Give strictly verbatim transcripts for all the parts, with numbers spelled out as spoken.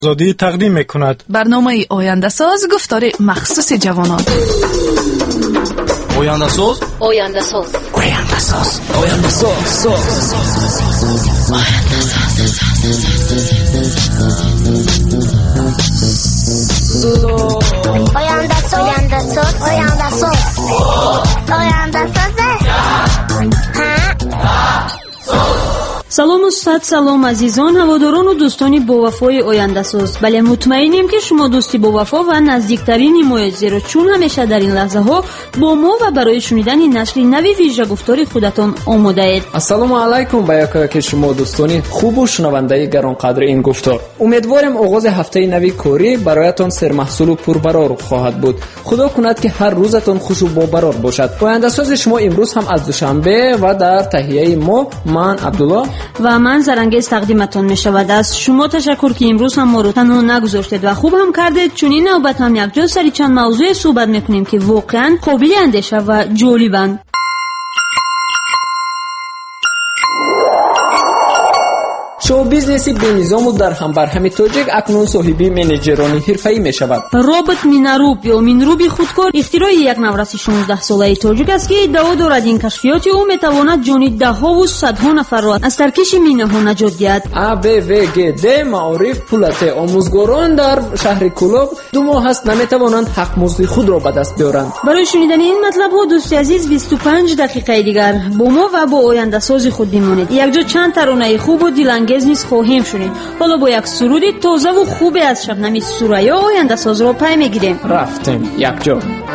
آزادی تقدیم می‌کند. برنامه آینده ساز گفتار مخصوص جوانان. آینده ساز آینده ساز آینده ساز آینده ساز آینده ساز آینده ساز آینده ساز آینده ساز салому сад салом азизон ҳаводорону дӯстони бовафои ояндасоз. бале мутмаинем ки шумо дӯсти бовафо ва наздиктарини моед, зеро чун ҳамеша дар ин лаҳзаҳо бо мо ва барои шунидани нашри нави вижагуфтори худатон омодаед. ассалому алайкум ба якояки шумо дӯстони хубу шунавандаи гаронқадри ин гуфтор. умедворем оғози ҳафтаи нави корӣ бароятон сермаҳсулу пурбарор хоҳад буд. худо кунад ки ҳар рӯзатон хушу бобарор бошад. ояндасози шумо имрӯз ҳам аз душанбе ва дар таҳияи мо ман абдулло ва ман зарангез тақдиматон мешавад. аз шумо ташаккур ки имрӯз ҳам моро танҳо нагузоштед ва хуб ҳам кардед. чунин навбат ҳам якҷо сари чанд мавзӯе суҳбат мекунем ки воқеан қобили андеша ва ҷолибанд. шоу-бизнеси бенизому дар ҳамбарҳами тоҷик акнун соҳиби менеҷерони ҳирфаӣ мешавад. робот минаруб ё минруби худкор ихтирои як навраси шонздаҳсолаи тоҷик аст ки иддао дорад ин кашфиёти ӯ метавонад ҷони даҳову садҳо нафарро аз таркиши минаҳо наҷот диҳад. абвгд маориф пулате омӯзгорон дар шаҳри кӯлоб ду моҳ аст наметавонанд ҳақмузди худро ба даст биёранд. барои шунидани ин матлабҳо дӯсти азиз бисту панҷ дақиқаи дигар бо мо ва бо ояндасози худ бимонед. якҷо чанд таронаи хубу дилангез низ хоҳем шунид. ҳоло бо як суруди тозаву хубе аз шабнами сурайё ояндасозро пай мегирем. рафтем якҷо.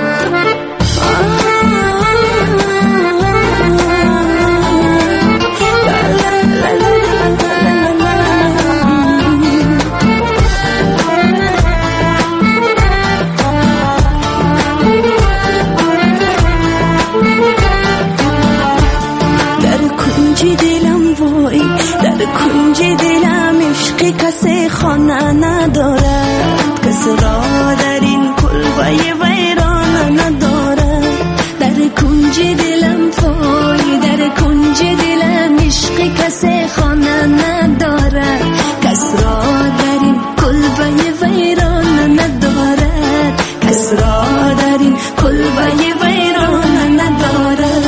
کنج دلم عشق کسی خانه ندارد، کسی را در این کلبه ویران ندارد. در کنج دلم وای، در کنج دلم عشق کسی خانه ندارد، کسی را در این کلبه ویران ندارد، کسی را در این کلبه ویران ندارد.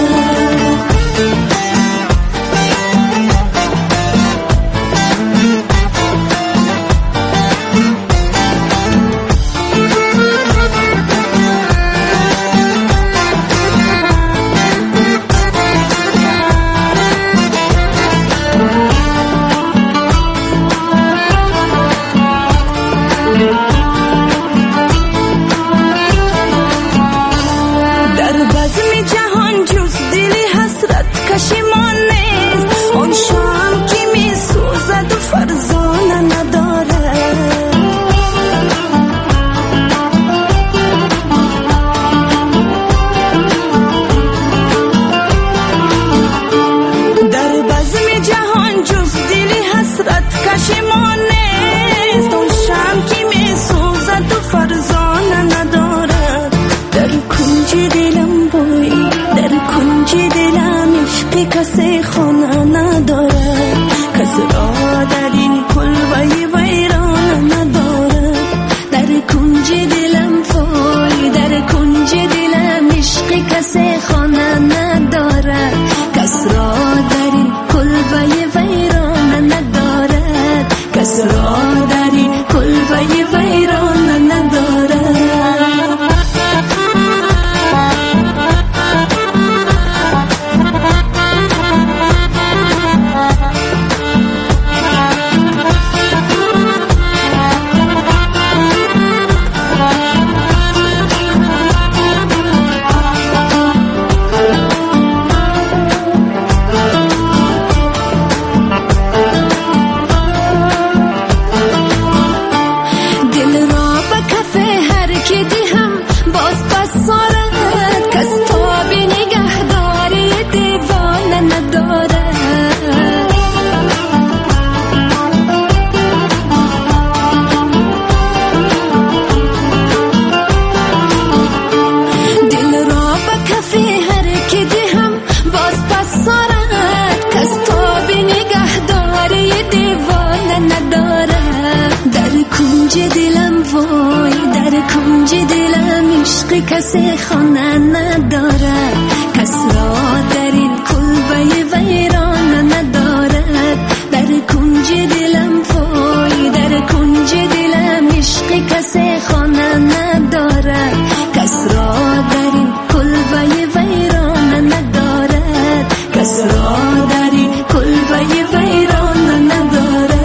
کسی خانه ندارد، کسی را در این کلبه ویران ندارد. در کنج دلم وای، در کنج دلم عشق کسی خانه ندارد، کسی را در این کلبه ویران ندارد، کسی را در این کلبه ویران ندارد. کنج دلم وای در کنج دلم عشق کسی خانه ندارد کس را در این کلبه ویران ندارد در کنج دلم وای در کنج دلم عشق کسی خانه ندارد کس را در این کلبه ویران ندارد کس را در این کلبه ویران ندارد.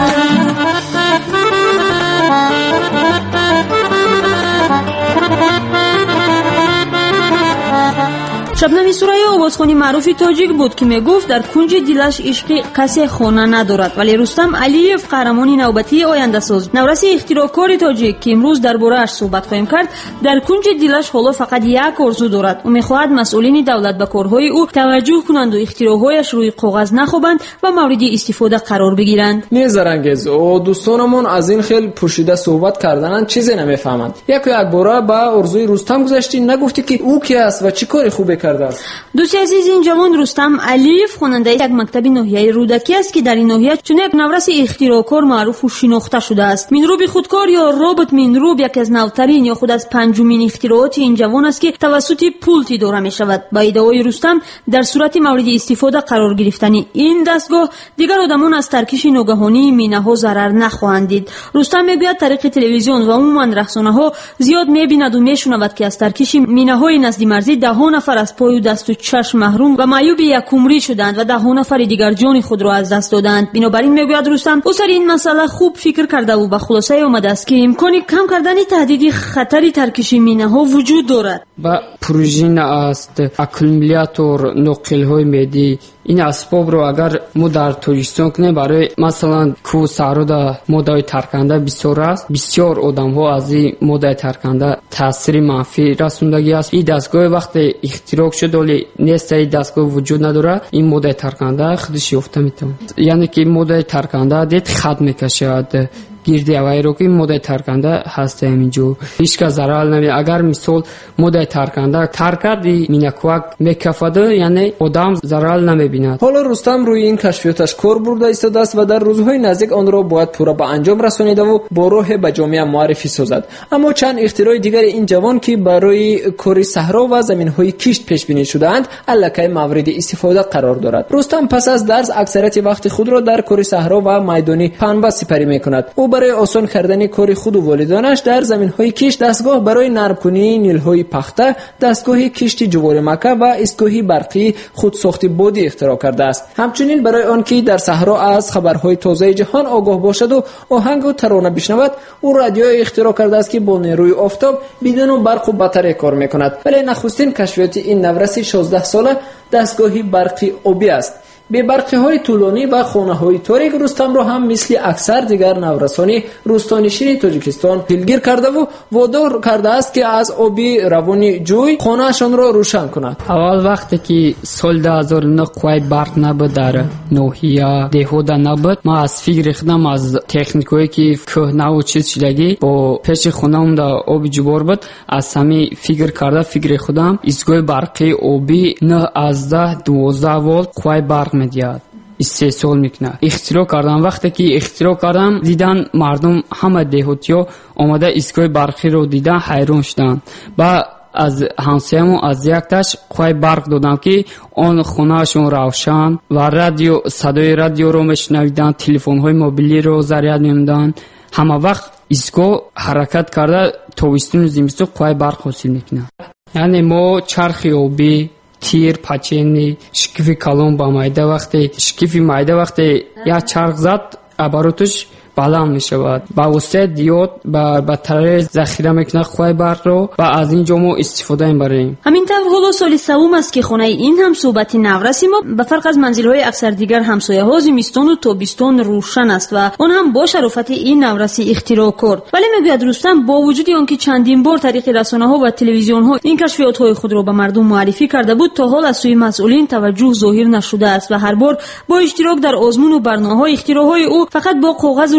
شبنم سورای آوازخوانی معروفی تاجیک بود که میگفت در کنج دلش عشق کسی خانه ندارد. ولی رستم علیف قهرمان نوبتی آینده ساز نورس اختراعکار تاجیک که امروز درباره‌اش صحبت خواهیم کرد در کنج دلش حالا فقط یک آرزو دارد. او میخواهد مسئولین دولت به کارهای او توجه کنند و اختراعهایش روی کاغذ نخوابند و مورد استفاده قرار بگیرند. نیزرانگیز او دوستانمون از این خیلی پوشیده صحبت کردنن چیزی نمیفهمند. یک یک بار با آرزوی رستم گذشتی نگفتی که او کی است و چی کاری خوبی کرده است. دوست عزیز این جوان رستم علیف خواننده یک مکتب ناحیه رودکی است که در این ناحیه چون یک نورس اختراعکار معروف و شناخته شده است. مینروب خودکار یا ربات مینروب یکی از نوترین یا خود از پنجمین اختراعات این جوان است که توسط پولت اداره می شود. با ادعای رستم در صورت مورد استفاده قرار گرفتن این دستگاه دیگر آدمان از ترکش ناگهانی مینه ها ضرر نخواهند دید. رستم میگوید طریق تلویزیون و عموما رسانه ها زیاد میبیند و میشنود که از ترکش مینه های نزد مرزی ده ها نفر از پای و دست و چشم محروم و معیوب یکمری شدند و ده ها نفر دیگر جان خود را از دست دادند. بنابراین میگوید رستم او سر این مسئله خوب فکر کرده و به خلاصه آمده است که امکان کم کردن تهدید خطر ترکش مینه ها وجود دارد. با پروژین است اکومولاتور نقل های میدی این اسباب رو اگر ما در توجیستان کنیم برای مثلا کو سارودا مودای ترکنده بسیار است بسیار آدم ها از این مودای ترکنده تاثیر منفی رسوندگی است. این دستگاه وقتی اختراع شد ولی نیست این دستگاه وجود نداره این مودای ترکنده خودش یافته میتونه یعنی که مودای ترکنده دید خط میکشد گیردی اوای رو که مودای ترکنده هست همینجور هیچ که ضرر نمی اگر مثال مودای ترکنده ترکردی مینکوک میکفاده یعنی آدم ضرر نمیبیند. حالا رستم روی این کشفیاتش کار برده ایستاده است و در روزهای نزدیک آن را باید پورا به انجام رسانیده و با روح به جامعه معرفی سازد. اما چند اختراع دیگر این جوان که برای کار صحرا و زمینهای کشت پیش بینی شدهاند الکی مورد استفاده قرار دارد. رستم پس از درس اکثریت وقت خود را در کار صحرا و میدانی پنبه سپری میکند. او برای آسان کردن کار خود و والدانش در زمینهای کشت دستگاه برای نرم کنی نیلهای پخته، دستگاه کشت جوار مکه و ایستگاه برقی خودساخت بادی اختراع کرده است. همچنین برای آنکه در صحرا از خبرهای تازه جهان آگاه باشد و آهنگ و ترانه بشنود او رادیو اختراع کرده است که با نیروی آفتاب بدون برق و باتری کار میکند. ولی نخستین کشفیات این نورس شانزده ساله دستگاه برقی آبی است. به برقی‌های طولانی و خانه‌های تاریک رستم را هم مثل اکثر دیگر نورسانی روستانشین تاجیکستان پیلگیر کرده و وادار کرده است که از آبی روانی جوی خانه‌شان را روشن کند. اول وقتی که سال دو هزار و نه قوی برق نبود در ناحیه دهات نبود ما از فکر خودم از تکنیکایی که کهنه و چیز چیزی با پیش خونم در آب جوار بود از همین فکر کرده فکر خودم ایستگاه برقی آبی نه از ده دوازده ولت قوی برق میدهد. سه سال میکنه اختراع کردم. وقتی که اختراع کردم دیدن مردم همه دهاتیا آمده ایستگاه برقی رو دیدن حیران شدن. با از همسایه‌مون از یک تاش قوی برق دادم که آن خونه‌شون روشن و رادیو صدای رادیو رو میشنویدن، تلفن‌های موبیلی رو ضریت میدادن. همه وقت ایستگاه حرکت کرده تابستون و زمستون قوی برق حاصل میکنه. یعنی ما چرخ آبی تیر پچینی شکیفی کلون با مایده وقتی شکیفی مایده وقتی یا چرخ زد ابراتش بلند می شود با واسطه دیود با بطری ذخیره میکنه قوی برق رو و از اینجا ما استفاده میبریم. همین طور حالا سال سوم است که خانه این هم صحبت نورسی ما به فرق از منزل‌های اکثر دیگر همسایه ها زمستان و تابستان روشن است و اون هم با شرافت این نورسی اختراع کرد. ولی میگوید رستم با وجود آنکه چندین بار طریق رسانه ها و تلویزیون ها این کشفیات های خود را به مردم معرفی کرده بود تا حال از سوی مسئولین توجه ظاهر نشده است و هر بار با اشتراک در آزمون و برنامه‌های اختراع های او فقط با کاغذ و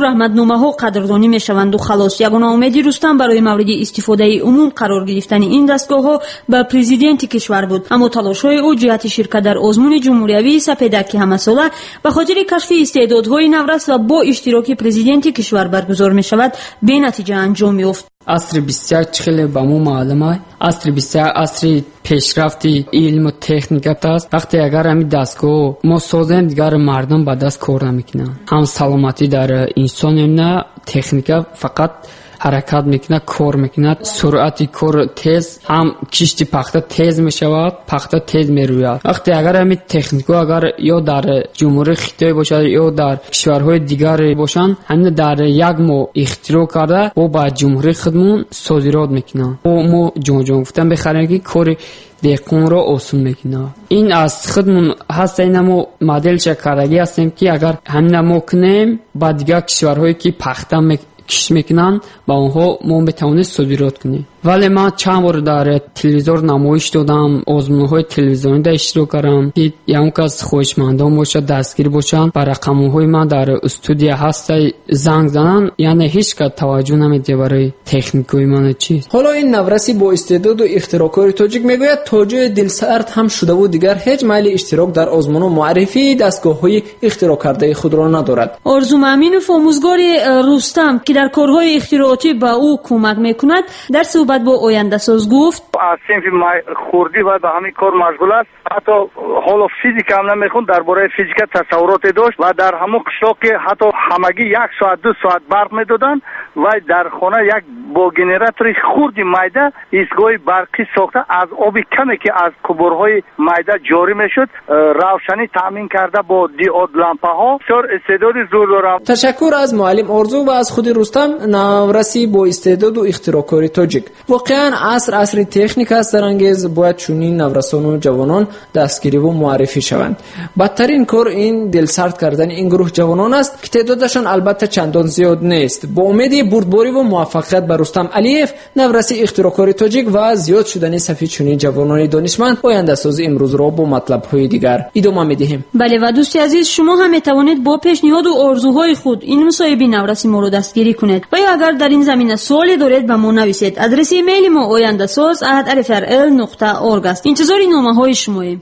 раҳматномаҳо қадрдонӣ мешаванд و халос. ягона умеди рустам барои мавриди истифодаи умум қарор гирифтани ин дастгоҳҳо ба президенти кишвар буд. аммо талошҳои ӯ ҷиҳати ширкат дар озмуни ҷумҳуриявии сапедаки ҳамасола ба хотири кашфи истеъдодҳои наврас ва бо иштироки президенти кишвар баргузор мешавад бенатиҷа анҷом ёфт. асри бисту як чӣ хеле ба мо маълума. асри бисту як асри пешрафти илму техникат аст. вақте агар ҳамин дастгоҳ мо созем, дигар мардум ба даст кор намекунанд. ҳам саломатӣ дар инсон мемона, техника фақат ҳаракат мекунад, кор мекунад, суръати кор тез, ҳам кишти пахта тез мешавад, пахта тез мерӯяд. вақте агар ҳамин технико агар ё дар ҷумҳурии Хитой бошад ё дар кишварҳои дигар бошанд, ҳамин дар як моҳ ихтироъ карда бо ба ҷумҳурии худмон содирот мекунанд. бо мо ҷон-ҷон гуфтан бехарем ки кори деҳқонро осон мекунад. ин аз худмон ҳаста, ина мо моделша кардагӣ ҳастем ки агар ҳамина мо кунем ба дигар кишварҳое ки пахта киш мекунанд, ба онҳо мо метавонем содирот кунем. вале ман чанд бор дар телевизор намоиш додам, озмунҳои телевизионида иштирок кардам ки ягон кас хоҳишмандон бошад, дастгир бошанд, ба рақамҳои ман дар студия ҳаста занг зананд, яъне ҳеҷ кас таваҷҷӯҳ намедиҳад барои техникаи ман чист. ҳоло ин навраси бо истеъдоду ихтироъкори тоҷик мегӯяд то ҷои дилсард ҳам шудаву дигар ҳеҷ майли иштирок дар озмуну муаррифии дастгоҳҳои ихтироъкардаи худро надорад. орзу маъминов, омӯзгори рустам ки дар корҳои ихтироъотӣ ба ӯ кӯмак мекунад, дар суҳбат бо Ояндасоз гуфт: аз синфи хурдӣ ва ба ҳамин кор машғул аст. ҳатто ҳоло физика ҳам намехонд, дар бораи физика тасаввуроте дошт ва дар ҳамон қишлоқ ки ҳатто ҳамагӣ як соат ду соат барқ медоданд ва дар хона як бо генератори хурди майда истгоҳи барқӣ сохта аз оби каме ки аз қубурҳои майда ҷорӣ мешуд, равшанӣ таъмин карда бо диод лампаҳо. бисёр истеъдоди зур дорам. ташаккур аз муаллим Орзу ва аз худи Рустам, навраси бо истеъдоду ихтироъкори тоҷик. воқеан аср асри техника аст, зарангез бояд чунин наврасону ҷавонон дастгириву муаррифӣ шаванд. бадтарин кор ин дилсард кардани ин гурӯҳ ҷавонон аст ки теъдодашон албатта чандон зиёд нест. бо умеди бурдбориву муваффақият ба Рустам Алиев, навраси ихтироъкори тоҷик ва зиёд шудани сафи чунин ҷавонони донишманд, Ояндасози имрӯзро бо матлабҳои дигар идома медиҳем. бале ва дӯсти азиз, шумо ҳам метавонед бо пешниҳоду орзуҳои худ ин мусоҳиби навраси моро дастгирӣ кунед ва ё агар дар ин замина суоле доред ба мо нависед. адреси имейли мо ояндасоз at r f r l нуқта org аст. интизори номаҳои шумоем.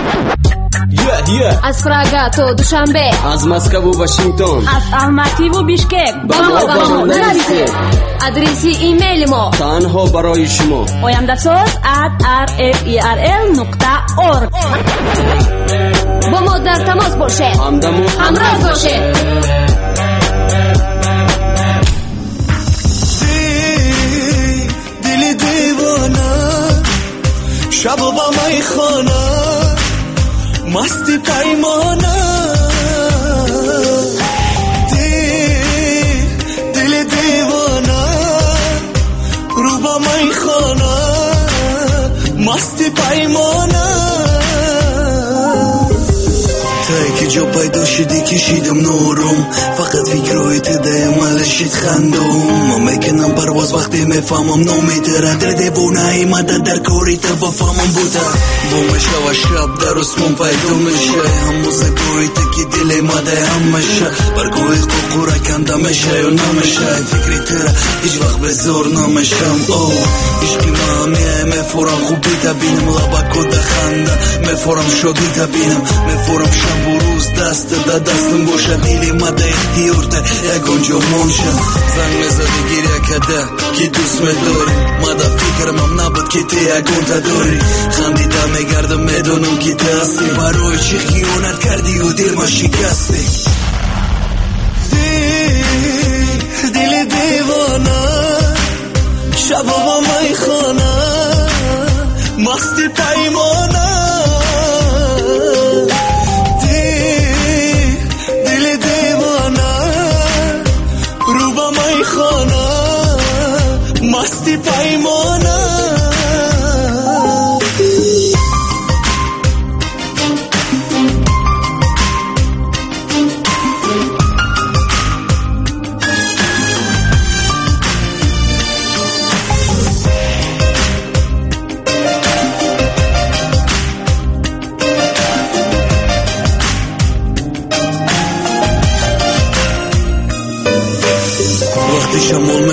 Yeah, yeah. از پراگا تو دوشنبه، از مسکو و واشنگتن، از الماتی و بیشکک با ما با ما نویسید. آدرسی ایمیل ما تنها برای شما oyandasоz at r f e r l نقطه org. با ما در تماس باشه، همدم و همراه باشه. دل دیوانه شب و با مای خانه مستی پیمانه دل دل دیوانه رو با مای خانه مستی پیمانه تایی که جا پیدا شدی کشیدم نورم فقط فکرهای تده ملشید خندم ما میکنم پرواز وقتی میفهمم نمیتره در دیوانه ایمده در کاری تا وفامم بوده بومشه و شب در اسمون پیدا میشه هم موزگوی تا که دل ایمده هم میشه برگوی قوقوره کنده میشه یا نمیشه فکری تره هیچ وقت به زور نمیشم او عشقی ما همیه میفورم خوبی تبینم لبکو ده خنده میفورم شادی تبینم میفورم شب و روز دست ده دستم باشه دیلی مده اختیارته یکان جا مانشه زنگ میزده گیریه کده کی دوست میداری مده فکرم هم نبود که تی یکان تا داری خندیده میگردم میدونم که تی هستی برای چی خیانت کردی و دل ما شکستی دل دل دیوانه شب و با مای خانه مستی پیمانه مستی پیمانه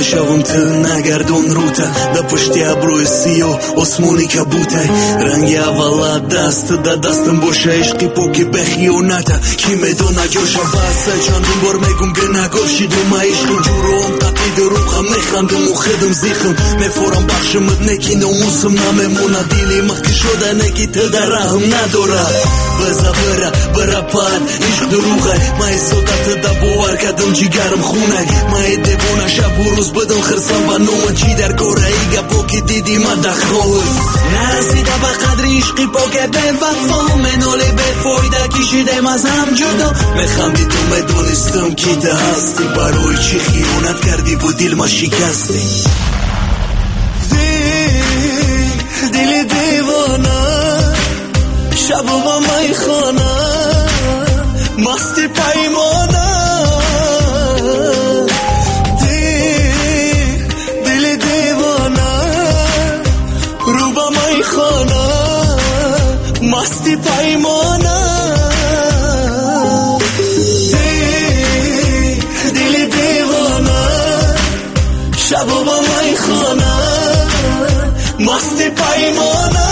شوم تو نگردون روته دا پشتی ابروی سیاه آسمونی کبوته رنگ اولا دست دا دستم باشه عشقی پوکی به خیونته کی میدونه جوشه بسته چندون بار میگم که نگاشیدم عشقم جورم تقید روخم میخندم و خدم زیخم میفورم بخشمت نکی ناموسم نمیمونه دیلی مخی شده نکی تو در رحم نداره بزا بره بره پاد عشق دروغه مای صدت دا باور کدم جیگرم خونه مای دیوونه شب و روز بدم خرسم و نوم چی در گوره ایگه پاکی دیدی من دخواه نرسیده به قدر عشقی پاکه به وفا مناله به فایده کشیدم از هم جدا میخندی تو میدونستم کی ده هستی برای چی خیانت کردی و دل ما شکستی دل دیوانه شب و مای خانه مستی پیمانه دل دیوانه رو با مای خانه مستی پیمانه دل دیوانه شب و مای خانه مستی پیمانه.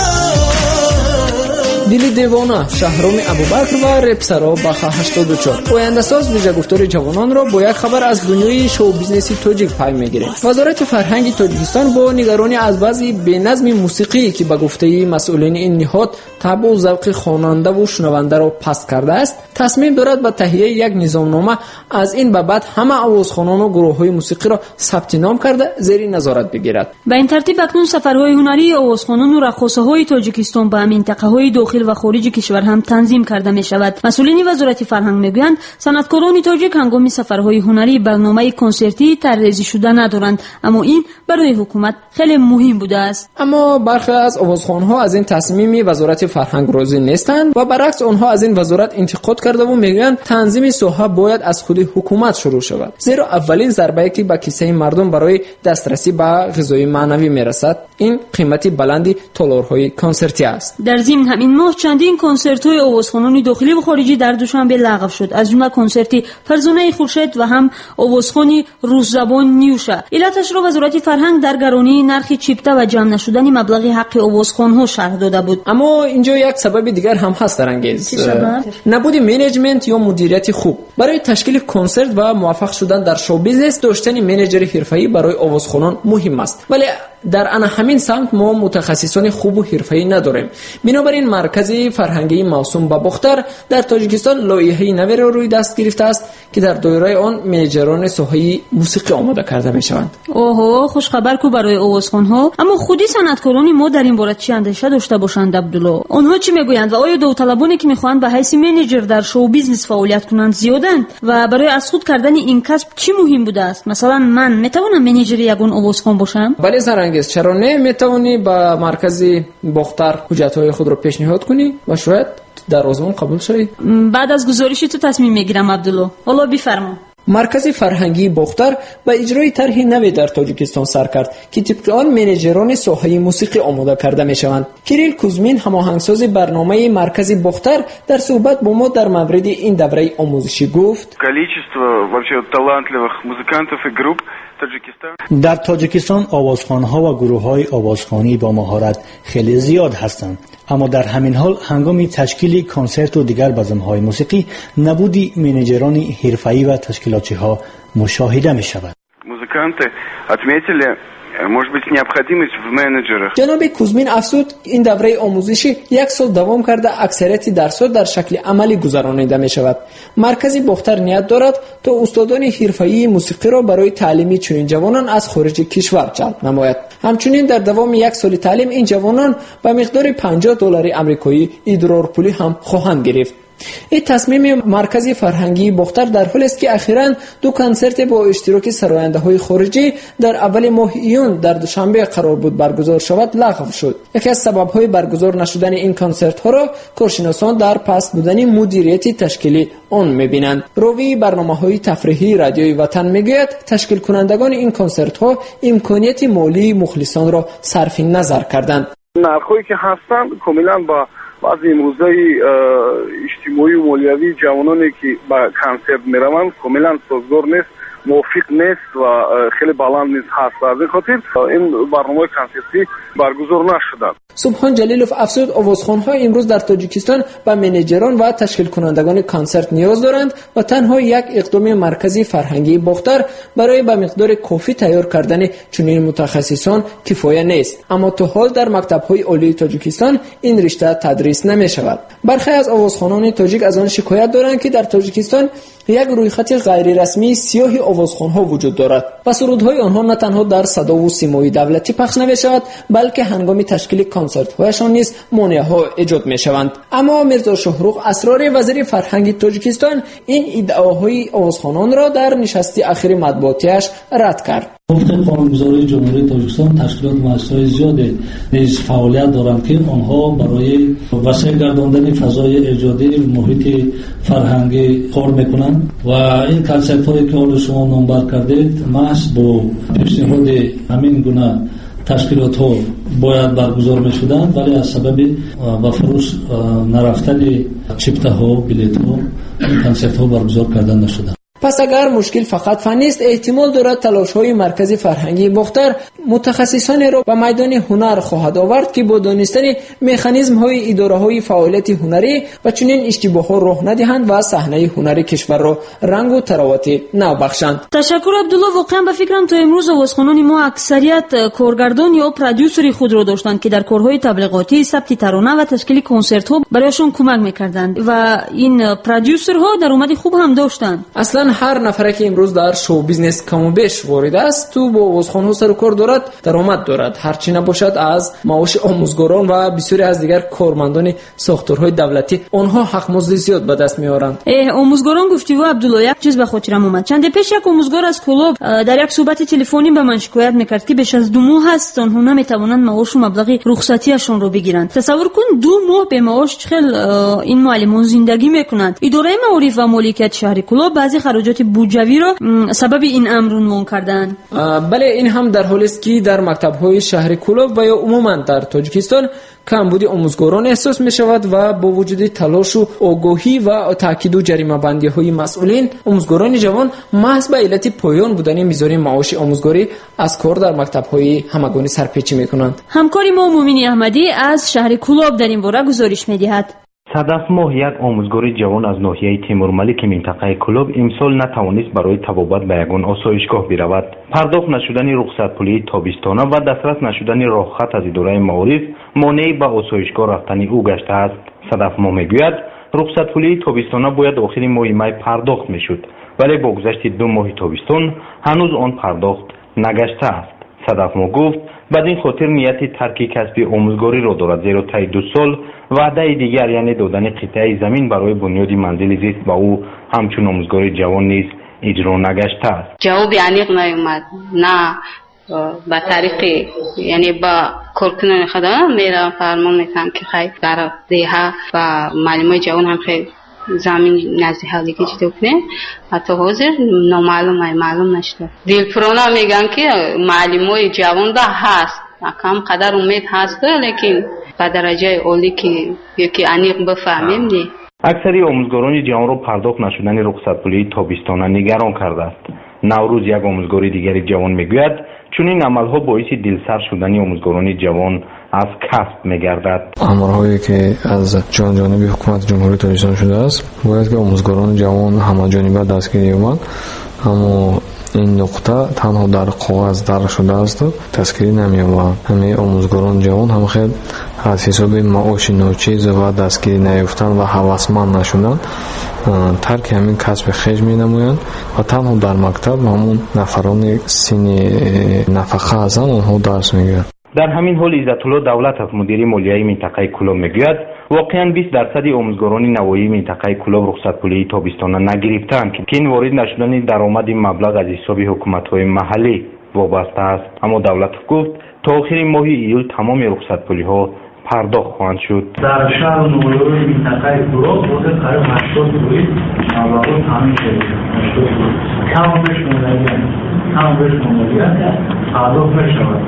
دل دیوانه شهرام ابوبکر و رپسرا بخ هشتاد و چهار آینده ساز ویژه گفتار جوانان را با یک خبر از دنیای شو بیزنسی تاجیک پای میگیریم. وزارت فرهنگ تاجیکستان با نگرانی از بعضی بی‌نظمی موسیقی که به گفته مسئولین این نهاد طبع و ذوق خواننده و شنونده را پست کرده است تصمیم دارد به تهیه یک نظامنامه از این به بعد همه آوازخوانان و گروه‌های موسیقی را ثبت نام کرده زیر نظارت بگیرد. به این ترتیب اکنون سفرهای هنری آوازخوانان و رقاصه‌های تاجیکستان به منطقه‌های داخل و خارج کشور هم تنظیم کرده می شود. مسئولین وزارت فرهنگ میگویند صنعتکاران تاجیک هنگام سفرهای هنری برنامه کنسرتی طرح‌ریزی شده ندارند، اما این برای حکومت خیلی مهم بوده است. اما برخی از آوازخوان‌ها از این تصمیم وزارت فرهنگ راضی نیستند و برعکس آنها از این وزارت انتقاد کرده و میگویند تنظیم ساحه باید از خود حکومت شروع شود، زیرا اولین ضربه‌ای که به کیسه مردم برای دسترسی به غذای معنوی میرسد این قیمت بلندی تالارهای کنسرتی است. در ضمن همین ماه چندین کنسرت‌های آوازخوانان داخلی و خارجی در دوشنبه لغو شد، از جمله کنسرتی فرزانه خورشید و هم آوازخوانی روس‌زبان نیوشا. علتش را وزارت فرهنگ در گرانی نرخ چیپته و جمع نشدن مبلغ حق آوازخوان‌ها شرح داده بود. اما اینجا یک سبب دیگر هم هست درانگیز، نبود منیجمنت یا مدیریت خوب. برای تشکیل کنسرت و موفق شدن در شو بیزنس داشتن منیجر حرفه‌ای برای آوازخوانان مهم است، ولی در آن همین سمت ما متخصصان خوب و حرفه‌ای نداریم. بنابراین مرکز فرهنگی موسوم به بختر در تاجیکستان لایحه‌ای نوی را روی دست گرفته است که در دایره آن منیجران ساحه موسیقی آماده کرده می‌شوند. اوه خوش خبر کو برای آوازخوان‌ها. اما خودی صنعتکاران ما در این باره چی اندیشه داشته باشند عبدالله؟ آنها چی میگویند و آیا داوطلبانی که می‌خواهند به حیث منیجر در شو بیزنس فعالیت کنند زیادند و برای از خود کردن این کسب چی مهم بوده است؟ مثلا من میتوانم منیجر یگان آوازخوان باشم؟ بله زرنگیز، چرا نه؟ میتوانی با مرکز بختر حجت‌های خود را پیشنهاد کنی و شاید در آزمون قبول شوی. بعد از گزارش تو تصمیم میگیرم عبدالله. حالا بفرما. مرکز فرهنگی بختر با اجرای طرح نوی در تاجیکستان سر کرد که طبق آن منیجران ساحه موسیقی آماده کرده میشوند. کریل کوزمین هماهنگساز برنامه مرکز بختر در صحبت با ما در مورد این دوره آموزشی گفت: количество вообще талантливых музыкантов и групп در تاجیکستان آوازخوان‌ها و گروه‌های آوازخوانی با مهارت خیلی زیاد هستند، اما در همین حال هنگام تشکیل کنسرت و دیگر بزم‌های موسیقی نبودی منیجران حرفه‌ای و تشکیلاتچی‌ها مشاهده می‌شود. Музыканты отметили может быть необходимость в менеджерах. جناب کوزمین افزود این دوره آموزشی یک سال دوام کرده اکثریت درس‌ها در شکل عملی گذرانیده می‌شود. مرکز بختر نیت دارد تا استادان حرفه‌ای موسیقی را برای تعلیم چنین جوانان از خارج کشور جلب نماید. همچنین در دوام یک سال تعلیم این جوانان به مقدار پنجاه دلار آمریکایی ادرارپولی هم خواهند گرفت. این تصمیم مرکز فرهنگی بختر در حالی است که اخیراً دو کنسرت با اشتراک سراینده‌های خارجی در اول ماه ایون در دوشنبه قرار بود برگزار شود لغو شد. یکی از سبب‌های برگزار نشدن این کنسرت‌ها را کارشناسان در پست بودن مدیریت تشکیلی آن می‌بینند. راوی برنامه‌های تفریحی رادیوی وطن می‌گوید تشکیل کنندگان این کنسرت‌ها امکانیت مالی مخلصان را صرف نظر کردند. نرخ‌هایی که هستن کاملاً با بعضی امروزهای اجتماعی و مالیوی جوانانی که با کنسرت میروند کاملا سازگار نیست موافق نیست و خیلی баланд نیست هست. از این خاطر این برنامه کنسرتی برگزار نشده. سبحان جلیلوف افزود آوازخوان‌ها امروز در تاجیکستان به منیجران و تشکیل کنندگان کنسرت نیاز دارند و تنها یک اقدام مرکزی فرهنگی باختر برای به مقدار کافی تیار کردن چنین متخصصان کفایه نیست. اما تا حال در مکتب‌های عالی تاجیکستان این رشته تدریس نمی‌شود. برخی از آوازخوانان تاجیک از آن شکایت دارند که در تاجیکستان یک رویخط غیر رسمی سیاهی آوازخوان‌ها وجود دارد و سرودهای آنها نه تنها در صدا و سیمای دولتی پخش نمی‌شود بلکه هنگام تشکیل کنسرت‌هایشان نیز مانع‌ها ایجاد می‌شوند. اما میرزا شاهرخ اسراری وزیر فرهنگ تاجیکستان این ادعاهای آوازخوانان را در نشست اخیر مطبوعاتیش رد کرد. وفق قانونگذاری جمهوری تاجیکستان تشکیلات مؤسسه‌های زیادی نیز فعالیت دارند که آنها برای وسیع گرداندن فضای ایجادی محیط فرهنگی کار میکنند و این کنسرت‌هایی که حالا شما نامبر کردید محض با پیشنهاد همین گونه تشکیلات ها باید برگزار می شدند ولی از سبب و فروش نرفتن چپته ها بلیط ها کنسرت ها برگزار کردن نشدند. پس اگر مشکل فقط فنی است احتمال دارد تلاش‌های مرکزی فرهنگی باختر متخصصان را به میدان هنر خواهد آورد که با دانستن مکانیزم‌های اداره‌های فعالیت هنری و چنین اشتباه‌ها راه ندهند و صحنه هنری کشور را رنگ و تراوت نو بخشند. تشکر عبدالله. واقعا به فکرم تا امروز آوازخوانان ما اکثریت کارگردان یا پرودیوسری خود را داشتند که در کارهای تبلیغاتی، ثبت ترانه و تشکیل کنسرت‌ها برایشان کمک می‌کردند و این پرودیوسرها درآمد خوب هم داشتند. اصلا هر نفری که امروز در شو بیزنس کم و بیش وارد است تو با آوازخوان‌ها سر و کار دارد درآمد دارد هرچی نباشد از معاش آموزگاران و بسیاری از دیگر کارمندان ساختارهای دولتی آنها حق مزد زیاد به دست میارند. آموزگاران گفتی و عبدالله یک چیز به خاطرم اومد. چند پیش یک آموزگار از کلوب در یک صحبت تلفنی به من شکایت میکرد که بیش از دو ماه هست آنها نمیتوانند معاش و مبلغ رخصتیشان رو بگیرند. تصور کن دو ماه به معاش چخل این معلمان زندگی میکنند. اداره معارف و مالکیت شهر کلوب بعضی خراجات بودجوی را سبب این امر عنوان کردند. بله این هم در حالی است که در مکتب‌های شهر کلوب و یا عموما در تاجیکستان کمبود آموزگاران احساس می شود و با وجود تلاش و آگاهی و تاکید و جریمه بندی های مسئولین آموزگاران جوان محض به علت پایان بودن میزان معاش آموزگاری از کار در مکتب‌های همگانی سرپیچی می کنند. همکاری ما مومین احمدی از شهر کلوب در این باره گزارش می دهد. صدف ماه یک آموزگار جوان از ناحیه تیمور ملک منطقه کلوب امسال نتوانست برای تبابت به یگان آسایشگاه برود. پرداخت نشدن رخصت پولی تابستانه و دسترس نشدن راهخط از اداره معارف مانع به آسایشگاه رفتن او گشته است. صدف ماه میگوید رخصت پولی تابستانه باید آخر ماه می پرداخت میشد ولی با گذشت دو ماه تابستان هنوز آن پرداخت نگشته است. صدف ما گفت بعد این خاطر نیت ترک کسب آموزگاری را دارد زیرا طی دو سال وعده دیگر یعنی دادن قطعه زمین برای بنیاد منزل زیست با او همچون آموزگار جوان نیز اجرا نگشته است. جواب عمیق نیامد. نه با طریق یعنی با کارکنان خدمات میرم فرمان میکنم که خیلی در دیها و معلمای جوان هم خیلی زمین نزدی حالی که چطور کنه حتی حاضر نامعلوم های معلوم نشده. دلپرانا میگن که معلمای جوان دا هست کم قدر امید هست لیکن به درجه اولی که یکی عمیق بفهمیم نی. اکثری آموزگاران جوان رو پرداخت نشدن رخصت پولی تابستانه نگران کرده است. نوروز یک آموزگار دیگری جوان میگوید چون این عملها باعث دلسر شدن آموزگاران جوان از کسب میگردد. امرهایی که از جان جانبی حکومت جمهوری تاجیکستان شده است باید که آموزگاران جوان همه جانبه دستگیری اومد اما این نقطه تنها در کاغذ در شده است دستگیری نمی‌یابد. همه آموزگاران جوان هم خیلی از حساب معاش ناچیز و دستگیری نیافتن و هوسمند نشدن ترک همین کسب خویش می‌نمایند و تنها در مکتب همون نفران سن نفقه هستند آنها درس می‌گیرند. در همین حال عزت الله دولتov مدیر مالیه منطقه کلوب میگوید واقعا بیست درصد آموزگاران نوایی منطقه کلوب رخصت پولی تابستانه نگرفتند که این وارد نشدن درآمد مبلغ از حساب حکومت‌های محلی وابسته است. اما دولتov گفت تا آخر ماه ایول تمام رخصت پولی‌ها پرداخت خواهند شد. در شهر نوروز منطقه کلوب حدود قریب هشتاد پولی مبلغ تامین شده. کم بهش مالیات کم بهش مالیات پرداخت نشود.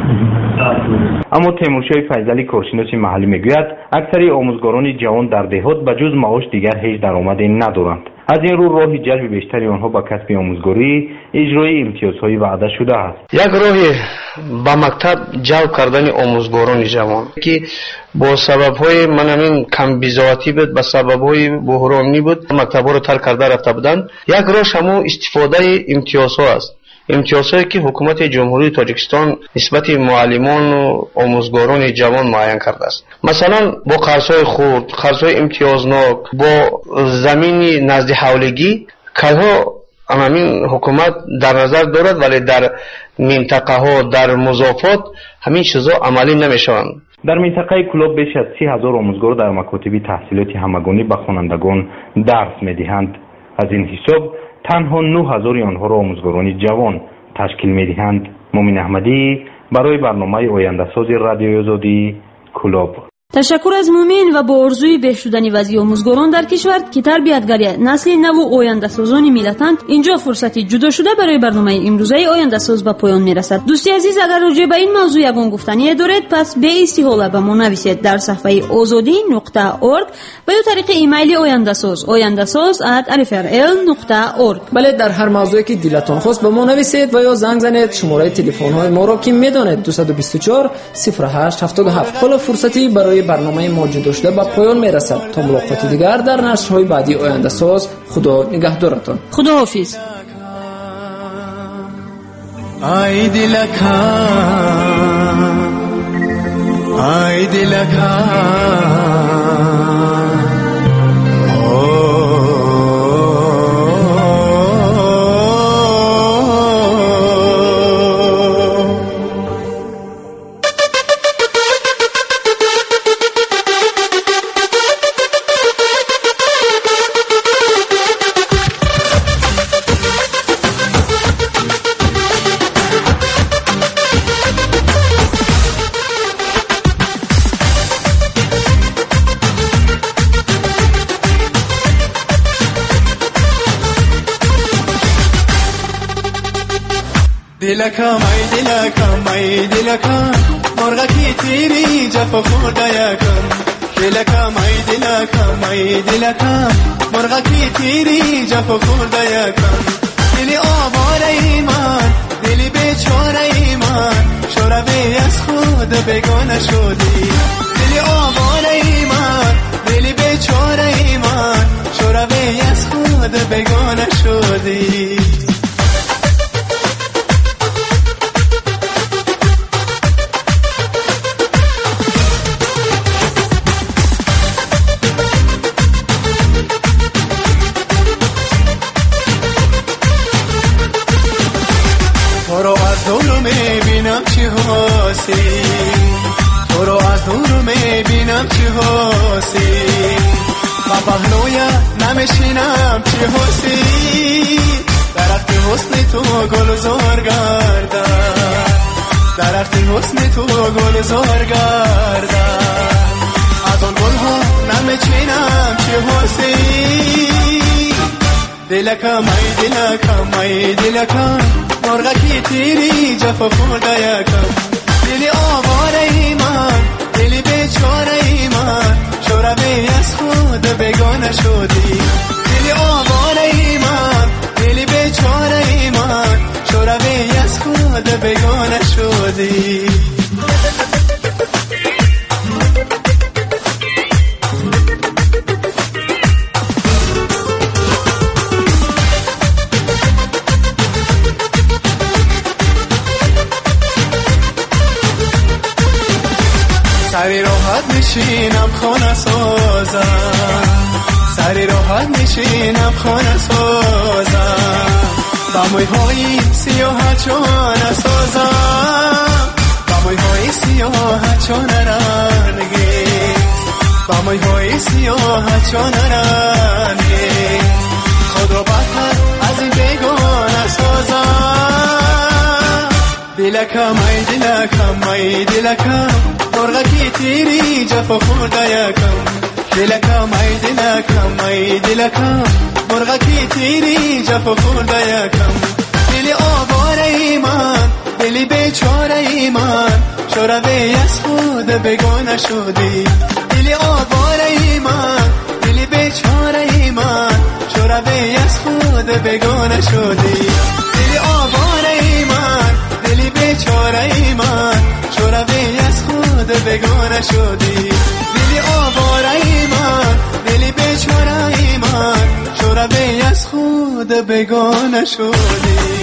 اما تیمورشاه فیضلی کارشناس محلی میگوید اکثر آموزگاران جوان در دهات به جز معاش دیگر هیچ درآمدی ندارند. از این رو راه جلب بیشتری آنها به کسب آموزگاری اجرای امتیازهای وعده شده است. یک راه با مکتب جلب کردن آموزگاران جوان که با سبب‌های من همین کم بی‌ضابطی بود، با سبب‌های بحرانی بود، مکتب‌ها رو ترک کرده رفته بودند. یک راهش هم استفاده امتیازها است. امتیازهایی که حکومت جمهوری تاجیکستان نسبت معلمان و آموزگاران جوان معین کرده است. مثلا با قرض‌های خرد، قرض‌های امتیازناک، با زمین نزد حولگی کلها همین حکومت در نظر دارد، ولی در منطقه ها در مضافات همین چیزا عملی نمیشوند. در منطقه کلوب بیش از سی هزار آموزگار در مکاتب تحصیلاتی همگانی به خوانندگان درس میدهند. از این حساب تنها نه هزار آنها را آموزگاران جوان تشکیل میدهند. مومن احمدی برای برنامه آینده سازی رادیو آزادی کلوب. تشکر از مومن و با آرزوی بهشودنی وضع آموزگاران در کشور که تربیتگری نسل نو و آینده سازان ملتند، اینجا فرصتی جدا شده برای برنامه امروزه آینده ساز به پایان میرسد. دوستی عزیز، اگر راجع به این موضوع یگان گفتنی دارید، پس به استحاله به ما نویسید در صفحه آزادی نقطه اورگ و یا طریق ایمیل آینده ساز آینده ساز ات الف ار ال نقطه اورگ. بله، در هر موضوعی که دلتان خواست به ما نویسید و یا زنگ زنید. شماره تلفن های ما را که میدانید دو دو چهار صفر هشت هفت هفت. حالا فرصتی برای برنامه ما جدا شده به پایان میرسد. تا ملاقات دیگر در نشرهای بعدی آینده ساز. خدا نگهدارتان. خدا حافظ. ای دلکا ای دلکا دلکا مای دلکا مای دلکا مرغکی تیری جفا خورده یکم. دلکا مای دلکا مای دلکا مرغکی تیری جفا خورده یکم. دلی آواره من دلی بیچاره من شربی از خود بگانه شدی. دلی آواره من دلی بیچاره من شربی از خود بگانه شدی. تو رو از دور میبینم چی حاسی، تو رو از دور میبینم چی حاسی، با پهلوی نمیشینم چی حاسی. درخت حسن تو گلزار گردن، درخت حسن تو گلزار گردن. از آن گلها نمیچینم چی حاسی. دلکا مای دلکا مای دلکا مرغکی تیری جفا خورده یکم. دلی آواره من دلی بیچاره من شربی از خود بگانه شدی. دلی آواره من دلی بیچاره من شربی از خود بگانه شدی. سری راحت میشینم خانه سازم، سری راحت میشینم خانه سازم. با مویهای سیاه چون سازم، با مویهای سیاه چون رنگیز، با مویهای سیاه چون رنگیز. خود رو بدتر از این بیگانه سازم. دلکا مای دلکا مای دلکا مرغکی تیری جفا خورده یکم. دلکا مای دلکا مای دلکا مرغکی تیری جفا خورده یکم. دلی آواره من دلی بیچاره من شربی از خود بگانه شدی. دلی آواره من دلی بیچاره بیچاره ای من چرا بی از خود بگانه شدی دلی آواره ای من دلی بیچاره ای من چرا بی از خود بگانه شدی دلی آواره ای من دلی بیچاره ای من چرا بی از خود بگانه شدی